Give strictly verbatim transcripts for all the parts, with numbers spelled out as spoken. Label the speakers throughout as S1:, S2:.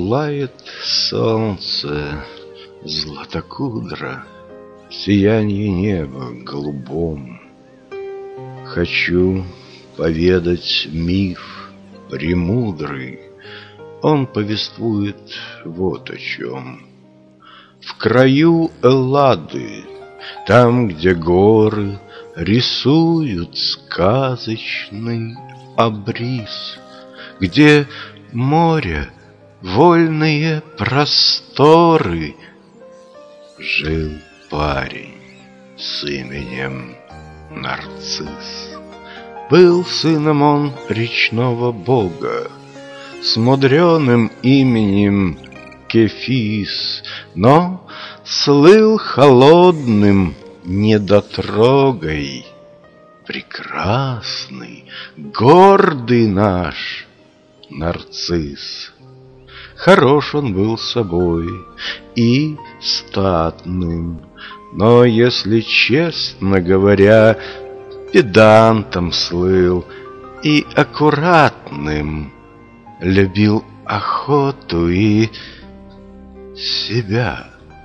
S1: Пылает солнце златокудро, сияние неба голубом. Хочу поведать миф премудрый, он повествует вот о чем. В краю Эллады, там, где горы рисуют сказочный обрис, где море, вольные просторы, жил парень с именем Нарцисс. Был сыном он речного бога, с мудреным именем Кефис, но слыл холодным недотрогой. Прекрасный, гордый наш Нарцисс. Хорош он был собой и статным, но, если честно говоря, педантом слыл и аккуратным. Любил охоту и себя.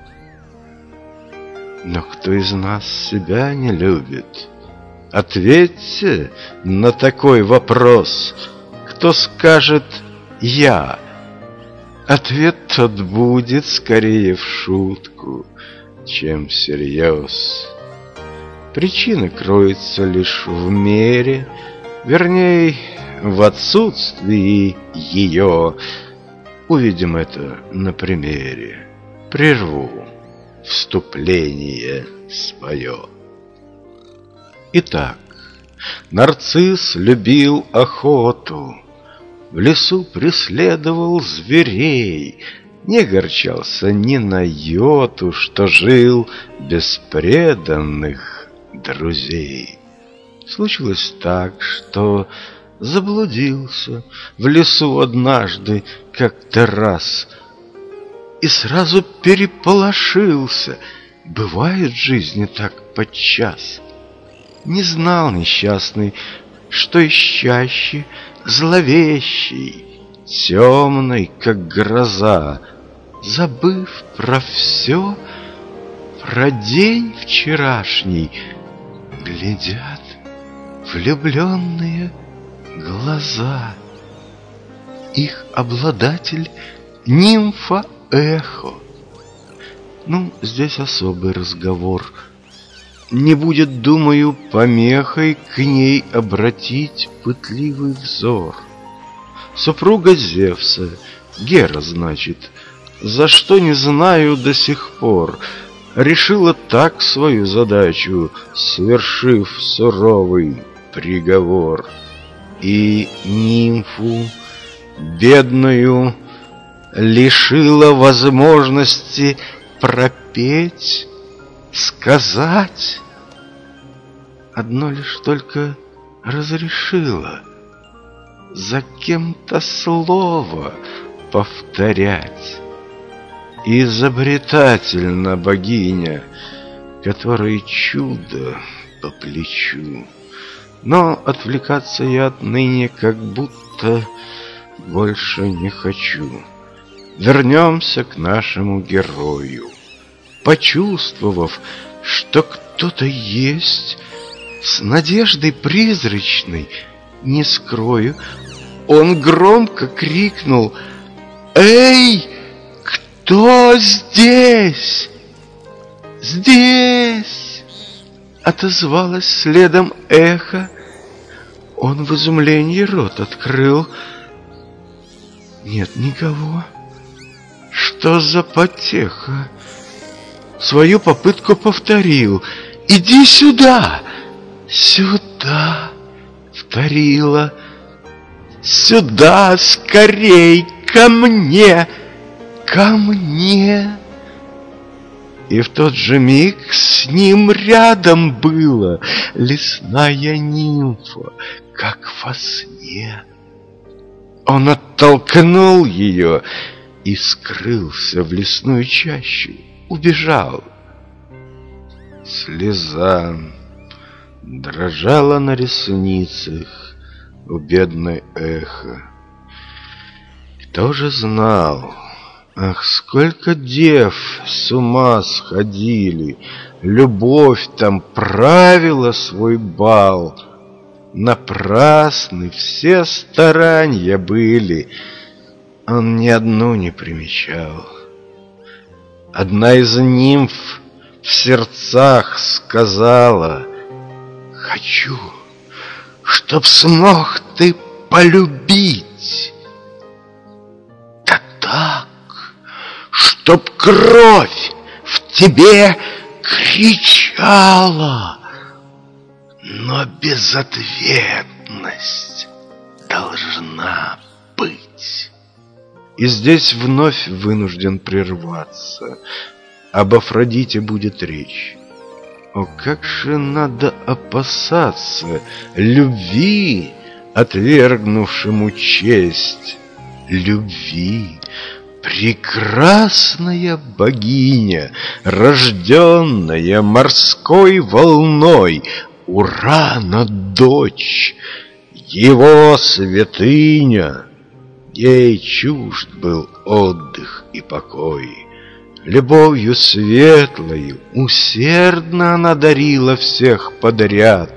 S1: Но кто из нас себя не любит? Ответьте на такой вопрос. Кто скажет «я»? Ответ тот будет скорее в шутку, чем всерьез. Причина кроется лишь в мере, вернее, в отсутствии ее. Увидим это на примере. Прерву вступление свое. Итак, Нарцисс любил охоту, в лесу преследовал зверей, не огорчался ни на йоту, что жил без преданных друзей. Случилось так, что заблудился в лесу однажды как-то раз и сразу переполошился. Бывает в жизни так подчас. Не знал несчастный, что ищащий, зловещий, темный, как гроза, забыв про все, про день вчерашний, глядят влюбленные глаза. Их обладатель — нимфа Эхо. Ну, здесь особый разговор. Не будет, думаю, помехой к ней обратить пытливый взор. Супруга Зевса, Гера, значит, за что не знаю до сих пор, решила так свою задачу, свершив суровый приговор. И нимфу бедную лишила возможности пропеть, сказать. Одно лишь только разрешила за кем-то слово повторять. Изобретательна богиня, которой чудо по плечу. Но отвлекаться я отныне как будто больше не хочу. Вернемся к нашему герою. Почувствовав, что кто-то есть, с надеждой призрачной, не скрою, он громко крикнул: «Эй, кто здесь?» «Здесь!» — отозвалось следом эхо. Он в изумлении рот открыл. Нет никого. Что за потеха? Свою попытку повторил. «Иди сюда!» «Сюда!» — повторила. «Сюда, скорей, ко мне! Ко мне!» И в тот же миг с ним рядом была лесная нимфа, как во сне. Он оттолкнул ее и скрылся в лесную чащу, убежал. Слеза дрожала на ресницах у бедной Эхо. Кто же знал, Ах, сколько дев с ума сходили, любовь там правила свой бал. Напрасны все старанья были, он ни одну не примечал. Одна из нимф в сердцах сказала: «Хочу, чтоб смог ты полюбить, да так, чтоб кровь в тебе кричала, но безответность должна быть». И здесь вновь вынужден прерваться. Об Афродите будет речь. О, как же надо опасаться любви, отвергнувшему честь. Любви, прекрасная богиня, рожденная морской волной, Урана дочь, его святыня. Ей чужд был отдых и покой. Любовью светлою усердно она дарила всех подряд.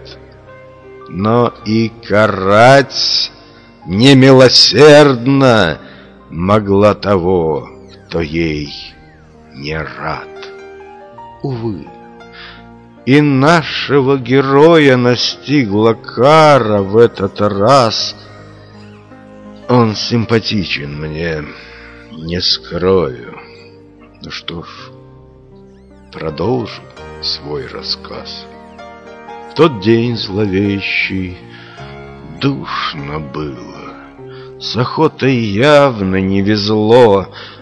S1: Но и карать немилосердно могла того, кто ей не рад. Увы, и нашего героя настигла кара в этот раз. Он симпатичен мне, не скрою. Ну что ж, продолжим свой рассказ. В тот день зловещий душно было, с охотой явно не везло,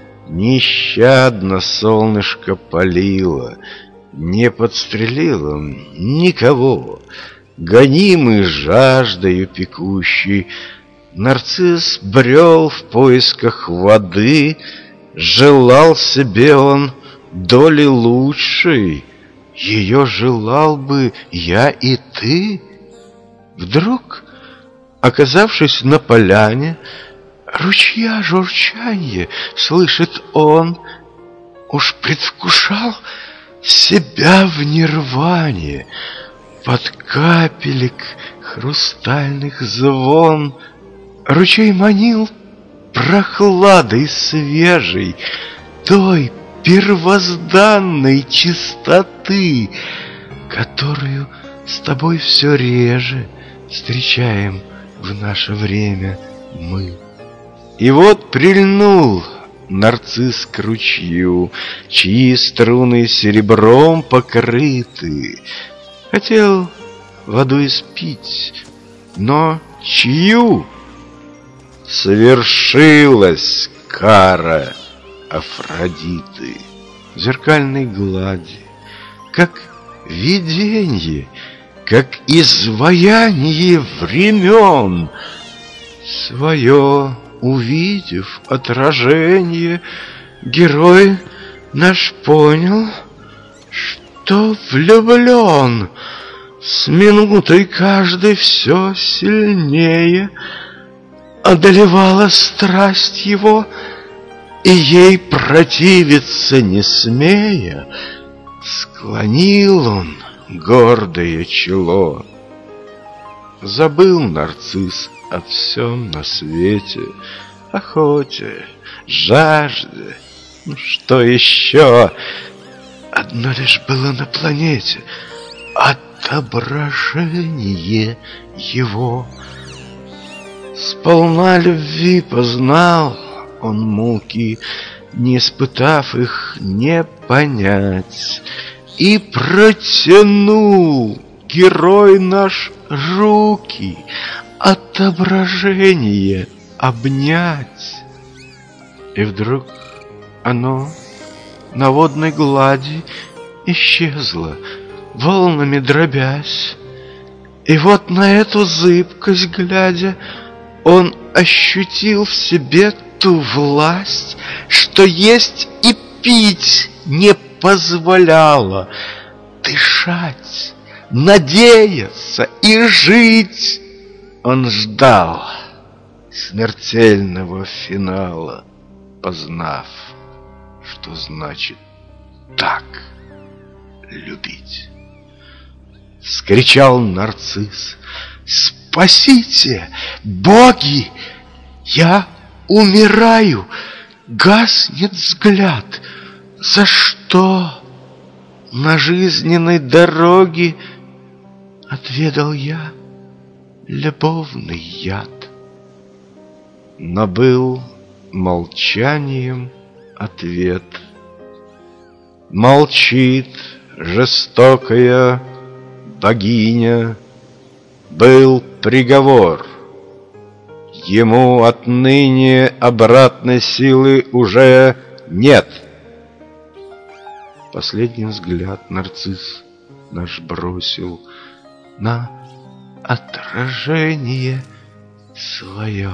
S1: нещадно солнышко палило, не подстрелило никого. Гонимый жаждою пекущей, нарцисс брел в поисках воды. Желал себе он доли лучшей, ее желал бы я и ты. Вдруг, оказавшись на поляне, ручья журчанье слышит он, уж предвкушал себя в нирване. Под капелек хрустальных звон ручей манил прохладой свежей, той первозданной чистоты, которую с тобой все реже встречаем в наше время мы. И вот прильнул нарцисс к ручью, чьи струны серебром покрыты. Хотел воду испить, но чью? Совершилась кара Афродиты. В зеркальной глади, как виденье, как изваяние времен, свое увидев отражение, герой наш понял, что влюблен. С минутой каждой все сильнее одолевала страсть его, и ей противиться не смея, склонил он гордое чело. Забыл нарцисс о всем на свете, охоте, жажде, ну что еще? Одно лишь было на планете — отображение его. Сполна любви познал он муки, не испытав их, не понять. И протянул герой наш руки, отображение обнять. И вдруг оно на водной глади исчезло, волнами дробясь. И вот на эту зыбкость глядя, он ощутил в себе ту власть, что есть и пить не позволяла, дышать, надеяться и жить. Он ждал смертельного финала, познав что значит так любить. Вскричал нарцисс: «Спасите, боги! Я умираю! Гаснет взгляд! За что?» На жизненной дороге отведал я любовный яд. Но был молчанием ответ. Молчит жестокая богиня. Был приговор. Ему отныне обратной силы уже нет. Последний взгляд нарцисс наш бросил на отражение свое.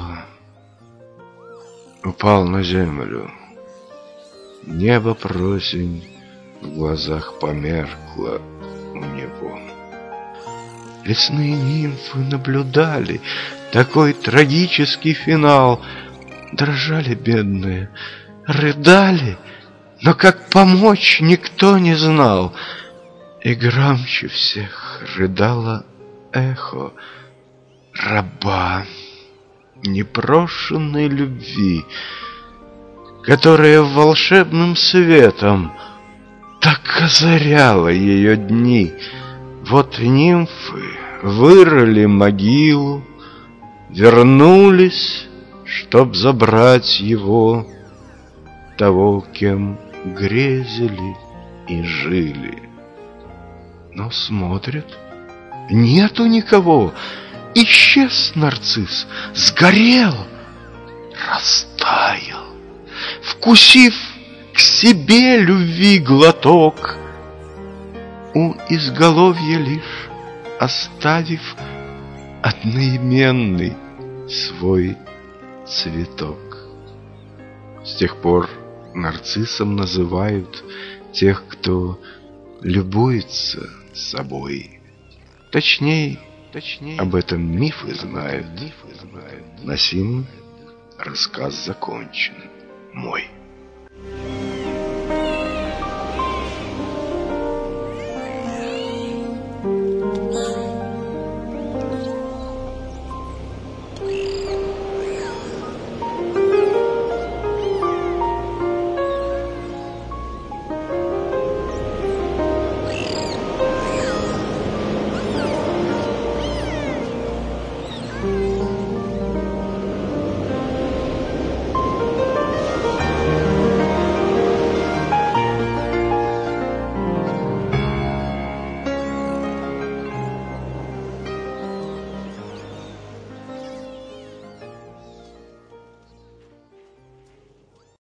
S1: Упал на землю. Небо просень в глазах померкло у него. Лесные нимфы наблюдали такой трагический финал. Дрожали бедные, рыдали, но как помочь никто не знал. И громче всех рыдало эхо раба непрошенной любви, которая волшебным светом так озаряла ее дни. Вот нимфы вырыли могилу, вернулись, чтоб забрать его, того, кем грезили и жили. Но смотрят, нету никого. Исчез нарцисс, сгорел, растаял, вкусив к себе любви глоток, у изголовья лишь оставив одноименный свой цветок. С тех пор нарциссом называют тех, кто любуется собой. Точнее, Точнее, об этом мифы знают. Мифы знают. На сим рассказ закончен мой.